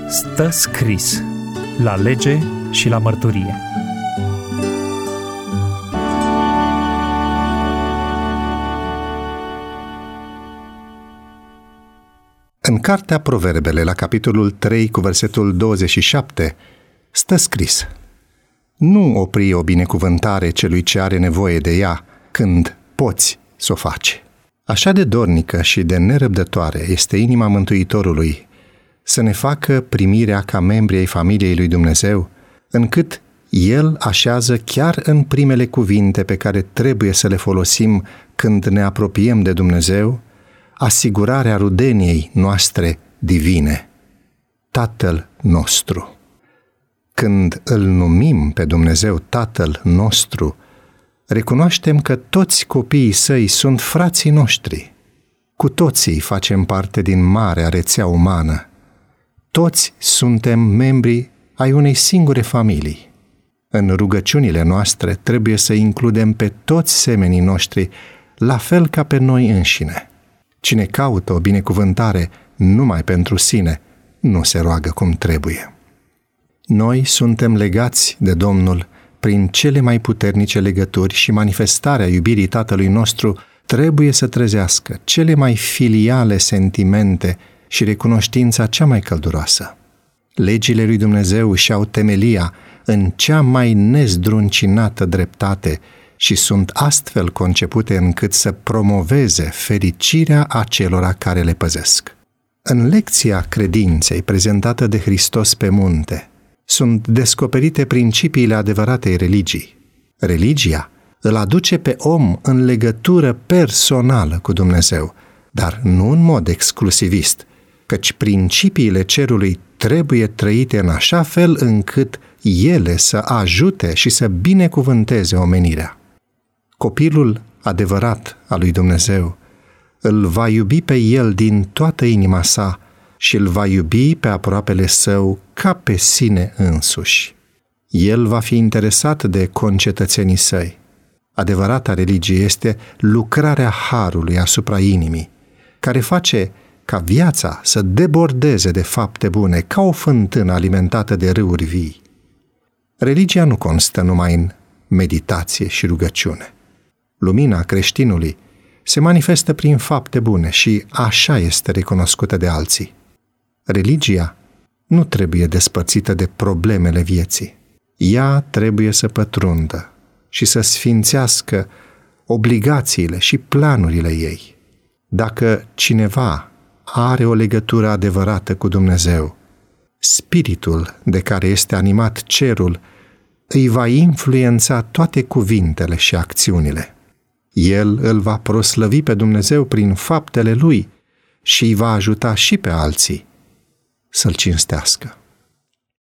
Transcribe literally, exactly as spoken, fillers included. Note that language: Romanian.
Stă scris la lege și la mărturie. În cartea Proverbele, la capitolul trei, cu versetul douăzeci și șapte, stă scris: nu opri o binecuvântare celui ce are nevoie de ea când poți să o faci. Așa de dornică și de nerăbdătoare este inima Mântuitorului să ne facă primirea ca membri ai familiei lui Dumnezeu, încât El așează chiar în primele cuvinte pe care trebuie să le folosim când ne apropiem de Dumnezeu, asigurarea rudeniei noastre divine, Tatăl nostru. Când îl numim pe Dumnezeu Tatăl nostru, recunoaștem că toți copiii săi sunt frații noștri. Cu toții facem parte din marea rețea umană. Toți suntem membri ai unei singure familii. În rugăciunile noastre trebuie să includem pe toți semenii noștri, la fel ca pe noi înșine. Cine caută o binecuvântare numai pentru sine, nu se roagă cum trebuie. Noi suntem legați de Domnul prin cele mai puternice legături și manifestarea iubirii Tatălui nostru trebuie să trezească cele mai filiale sentimente și recunoștința cea mai călduroasă. Legile lui Dumnezeu și-au temelia în cea mai nezdruncinată dreptate și sunt astfel concepute încât să promoveze fericirea acelora care le păzesc. În lecția credinței prezentată de Hristos pe munte, sunt descoperite principiile adevăratei religii. Religia îl aduce pe om în legătură personală cu Dumnezeu, dar nu în mod exclusivist, căci principiile cerului trebuie trăite în așa fel încât ele să ajute și să binecuvânteze omenirea. Copilul adevărat al lui Dumnezeu îl va iubi pe el din toată inima sa și îl va iubi pe aproapele său ca pe sine însuși. El va fi interesat de concetățenii săi. Adevărata religie este lucrarea harului asupra inimii, care face ca viața să debordeze de fapte bune, ca o fântână alimentată de râuri vii. Religia nu constă numai în meditație și rugăciune. Lumina creștinului se manifestă prin fapte bune și așa este recunoscută de alții. Religia nu trebuie despărțită de problemele vieții. Ea trebuie să pătrundă și să sfințească obligațiile și planurile ei. Dacă cineva are o legătură adevărată cu Dumnezeu, spiritul de care este animat cerul îi va influența toate cuvintele și acțiunile. El îl va proslăvi pe Dumnezeu prin faptele lui și îi va ajuta și pe alții să-L cinstească.